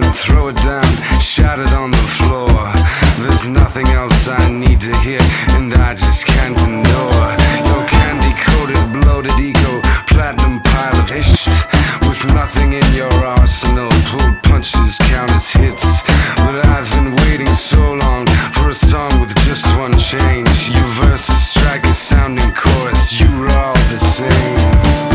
throw it down, shout it on the floor. There's nothing else I need to hear, and I just can't ignore your candy-coated, bloated ego, platinum pile of ish. With nothing in your arsenal, pulled punches count as hits. But I've been waiting so long for a song with just one change. Your verses strike a sounding chorus, you were all the same.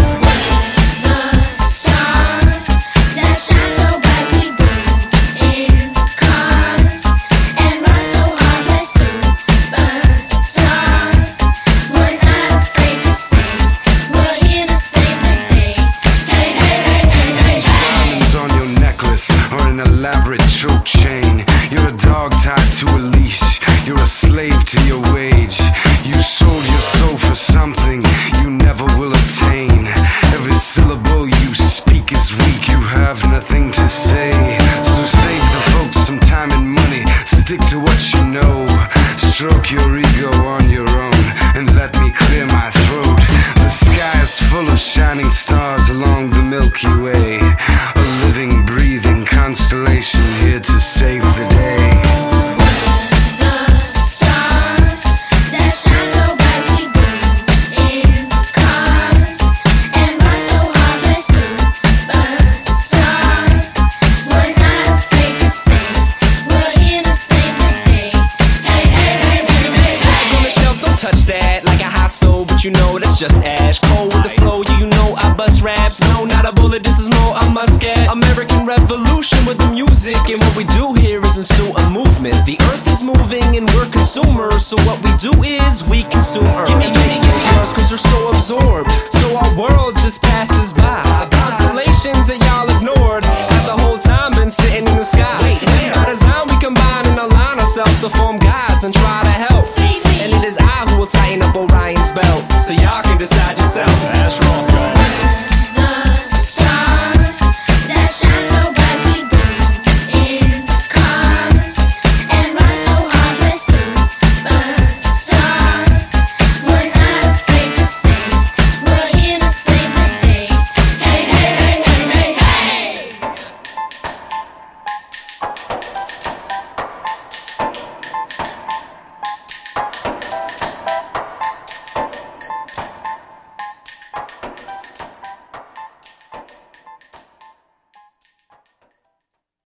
Elaborate choke chain. You're a dog tied to a leash. You're a slave to your wage. You sold your soul for something you never will attain. Every syllable you speak is weak. You have nothing to say. So save the folks some time and money. Stick to what you know. Stroke your ego on your own and let me clear my throat. The sky is full of shining stars along the Milky Way. A living, breathing constellation here to save the day. The stars that shine so brightly burn in cars and burn so hard they're superstars. We're not afraid to say we're here to save the day. Hey, hey, hey, hey, hey, hey. On the shelf, don't touch that like a hot stove, but you know that's just ash. Cold with the flow, you know I bust raps. No, not a bullet, this is more I must get. American Revolution with the music, and what we do here is ensue a movement. The earth is moving and we're consumers, so what we do is we consume earth. Give me yours, cause we're so absorbed, so our world just passes by. Constellations that y'all ignored have the whole time been sitting in the sky. And by design we combine and align ourselves to form gods and try to help. And it is I who will tighten up Orion's belt, so y'all can decide